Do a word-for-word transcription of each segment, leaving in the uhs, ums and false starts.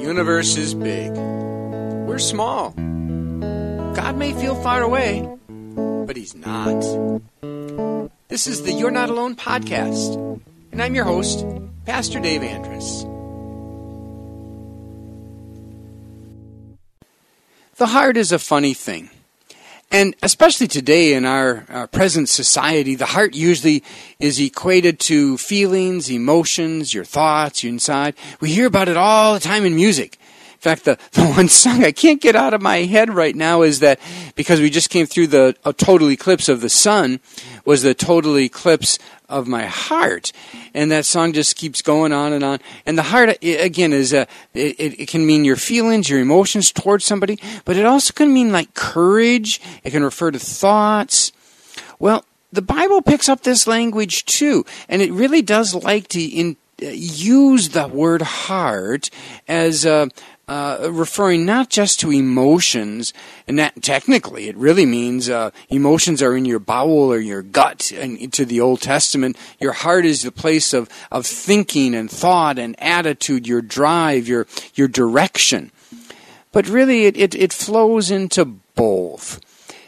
universe is big. We're small. God may feel far away, but He's not. This is the You're Not Alone podcast, and I'm your host, Pastor Dave Andrus. The heart is a funny thing. And especially today in our, our present society, the heart usually is equated to feelings, emotions, your thoughts, your inside. We hear about it all the time in music. In fact, the, the one song I can't get out of my head right now is that, because we just came through the a total eclipse of the sun, was the total eclipse of my heart. And that song just keeps going on and on. And the heart, again, is a, it, it can mean your feelings, your emotions towards somebody, but it also can mean like courage. It can refer to thoughts. Well, the Bible picks up this language too, and it really does like to in, uh, use the word heart as a Uh, referring not just to emotions, and that technically it really means uh, emotions are in your bowel or your gut. And to the Old Testament, your heart is the place of, of thinking and thought and attitude, your drive, your your direction. But really, it, it, it flows into both.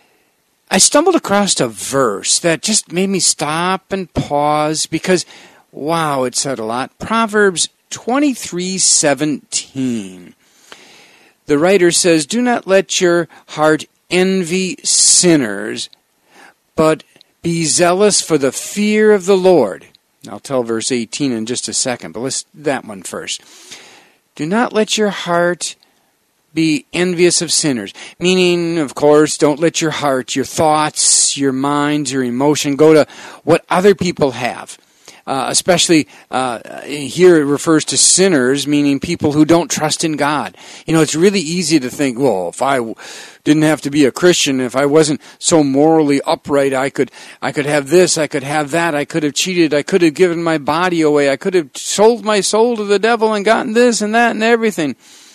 I stumbled across a verse that just made me stop and pause because, wow, it said a lot. Proverbs twenty-three seventeen. The writer says, "Do not let your heart envy sinners, but be zealous for the fear of the Lord." I'll tell verse eighteen in just a second, but let's do that one first. Do not let your heart be envious of sinners. Meaning, of course, don't let your heart, your thoughts, your minds, your emotion go to what other people have. Uh, especially uh, here it refers to sinners, meaning people who don't trust in God. You know, it's really easy to think, well, if I w- didn't have to be a Christian, if I wasn't so morally upright, I could I could have this, I could have that, I could have cheated, I could have given my body away, I could have sold my soul to the devil and gotten this and that and everything.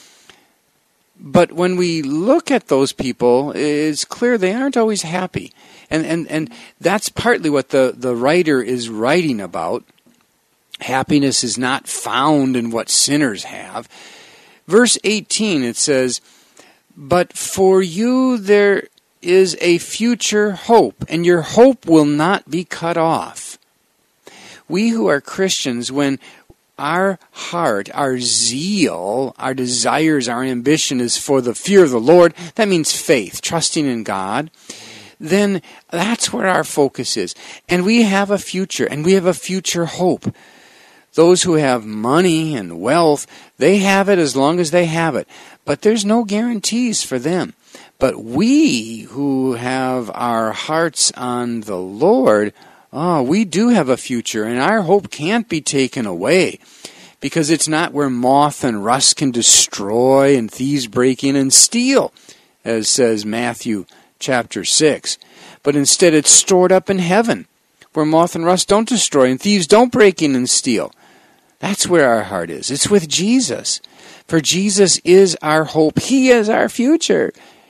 But when we look at those people, it's clear they aren't always happy. And and, and that's partly what the, the writer is writing about. Happiness is not found in what sinners have. Verse eighteen, it says, "But for you there is a future hope, and your hope will not be cut off." We who are Christians, when our heart, our zeal, our desires, our ambition is for the fear of the Lord, that means faith, trusting in God, then that's where our focus is. And we have a future, and we have a future hope. Those who have money and wealth, they have it as long as they have it. But there's no guarantees for them. But we who have our hearts on the Lord, oh, we do have a future, and our hope can't be taken away, because it's not where moth and rust can destroy and thieves break in and steal, as says Matthew chapter six. But instead it's stored up in heaven, where moth and rust don't destroy and thieves don't break in and steal. That's where our heart is. It's with Jesus. For Jesus is our hope. He is our future.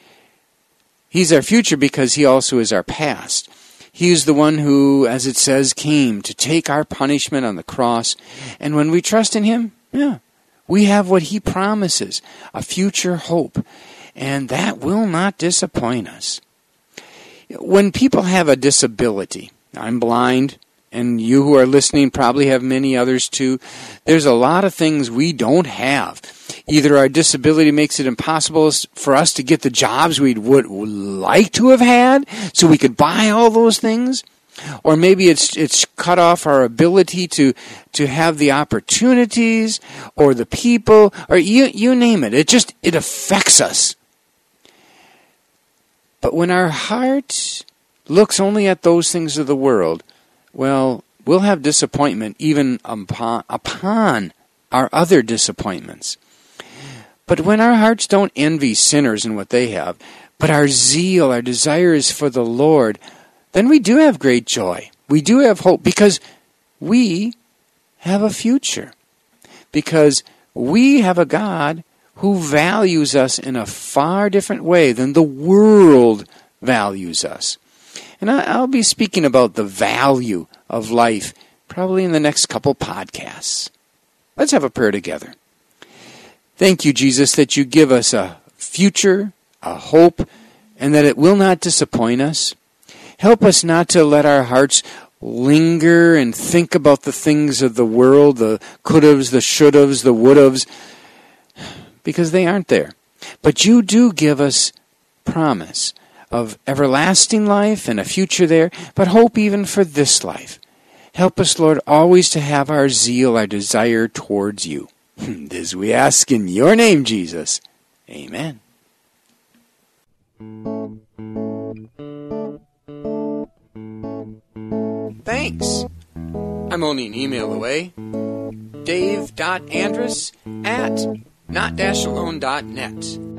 He's our future because He also is our past. He is the one who, as it says, came to take our punishment on the cross. And when we trust in Him, yeah, we have what He promises, a future hope. And that will not disappoint us. When people have a disability, I'm blind, and you who are listening probably have many others too, there's a lot of things we don't have. Either our disability makes it impossible for us to get the jobs we would like to have had so we could buy all those things, or maybe it's it's cut off our ability to to have the opportunities or the people, or you you name it. It just it affects us. But when our heart looks only at those things of the world, well, we'll have disappointment even upon, upon our other disappointments. But when our hearts don't envy sinners and what they have, but our zeal, our desire is for the Lord, then we do have great joy. We do have hope because we have a future. Because we have a God who values us in a far different way than the world values us. And I'll be speaking about the value of life probably in the next couple podcasts. Let's have a prayer together. Thank you, Jesus, that you give us a future, a hope, and that it will not disappoint us. Help us not to let our hearts linger and think about the things of the world, the could-haves, the should-haves, the would-haves, because they aren't there. But you do give us promise of everlasting life and a future there, but hope even for this life. Help us, Lord, always to have our zeal, our desire towards you. This we ask in your name, Jesus. Amen. Thanks. I'm only an email away. Dave dot Andrus at not dash alone dot net.